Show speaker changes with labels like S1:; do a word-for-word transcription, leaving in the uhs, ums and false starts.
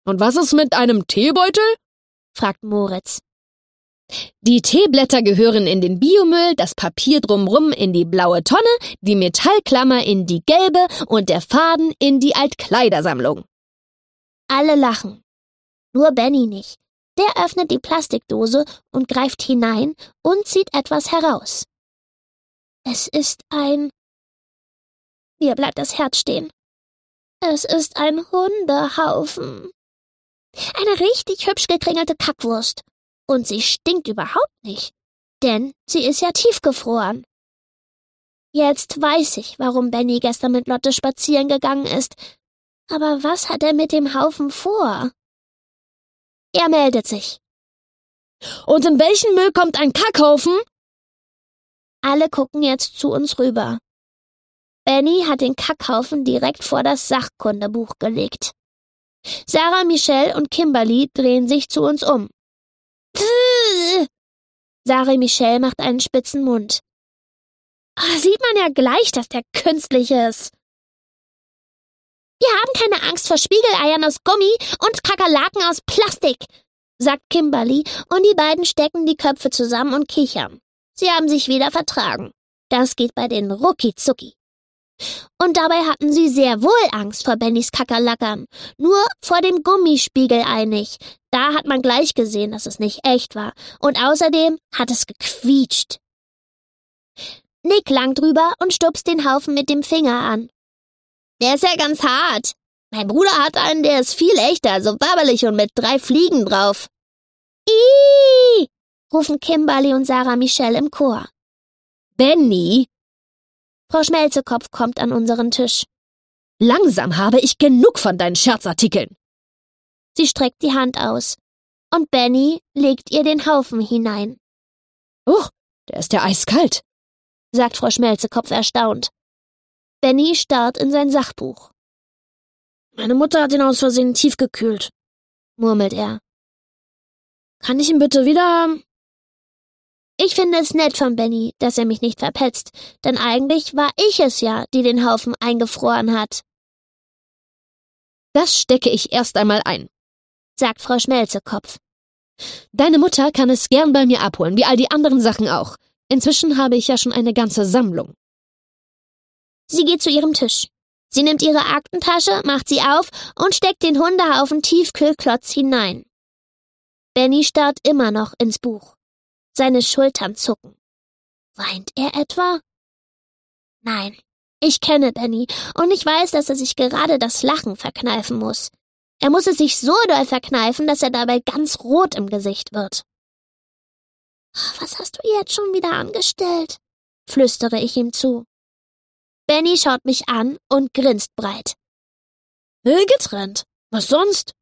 S1: Und was ist mit einem Teebeutel?
S2: fragt Moritz.
S1: Die Teeblätter gehören in den Biomüll, das Papier drumrum in die blaue Tonne, die Metallklammer in die gelbe und der Faden in die Altkleidersammlung.
S2: Alle lachen. Nur Benny nicht. Der öffnet die Plastikdose und greift hinein und zieht etwas heraus. Es ist ein... Mir bleibt das Herz stehen. Es ist ein Hundehaufen. Eine richtig hübsch gekringelte Kackwurst. Und sie stinkt überhaupt nicht, denn sie ist ja tiefgefroren. Jetzt weiß ich, warum Benny gestern mit Lotte spazieren gegangen ist. Aber was hat er mit dem Haufen vor? Er meldet sich.
S1: Und in welchen Müll kommt ein Kackhaufen?
S2: Alle gucken jetzt zu uns rüber. Benny hat den Kackhaufen direkt vor das Sachkundebuch gelegt. Sarah, Michelle und Kimberly drehen sich zu uns um. Sarah Michelle macht einen spitzen Mund. Oh, sieht man ja gleich, dass der künstlich ist. Wir haben keine Angst vor Spiegeleiern aus Gummi und Kakerlaken aus Plastik, sagt Kimberly, und die beiden stecken die Köpfe zusammen und kichern. Sie haben sich wieder vertragen. Das geht bei denen rucki-zucki. Und dabei hatten sie sehr wohl Angst vor Bennys Kakerlackern. Nur vor dem Gummispiegelei nicht. Da hat man gleich gesehen, dass es nicht echt war. Und außerdem hat es gequietscht. Nick langt drüber und stupst den Haufen mit dem Finger an. Der ist ja ganz hart. Mein Bruder hat einen, der ist viel echter, so wabbelig und mit drei Fliegen drauf. Ihhh, rufen Kimberly und Sarah Michelle im Chor.
S1: Benny!
S2: Frau Schmelzekopf kommt an unseren Tisch.
S1: Langsam habe ich genug von deinen Scherzartikeln.
S2: Sie streckt die Hand aus. Und Benny legt ihr den Haufen hinein.
S1: Oh, der ist ja eiskalt,
S2: sagt Frau Schmelzekopf erstaunt. Benny starrt in sein Sachbuch.
S1: Meine Mutter hat ihn aus Versehen tiefgekühlt,
S2: murmelt er.
S1: Kann ich ihn bitte wieder haben?
S2: Ich finde es nett von Benny, dass er mich nicht verpetzt, denn eigentlich war ich es ja, die den Haufen eingefroren hat.
S1: Das stecke ich erst einmal ein,
S2: sagt Frau Schmelzekopf.
S1: Deine Mutter kann es gern bei mir abholen, wie all die anderen Sachen auch. Inzwischen habe ich ja schon eine ganze Sammlung.
S2: Sie geht zu ihrem Tisch. Sie nimmt ihre Aktentasche, macht sie auf und steckt den Hundehaufen Tiefkühlklotz hinein. Benny starrt immer noch ins Buch. Seine Schultern zucken. Weint er etwa? Nein, ich kenne Benny und ich weiß, dass er sich gerade das Lachen verkneifen muss. Er muss es sich so doll verkneifen, dass er dabei ganz rot im Gesicht wird. Was hast du jetzt schon wieder angestellt? Flüstere ich ihm zu. Benny schaut mich an und grinst breit.
S1: Getrennt. Was sonst?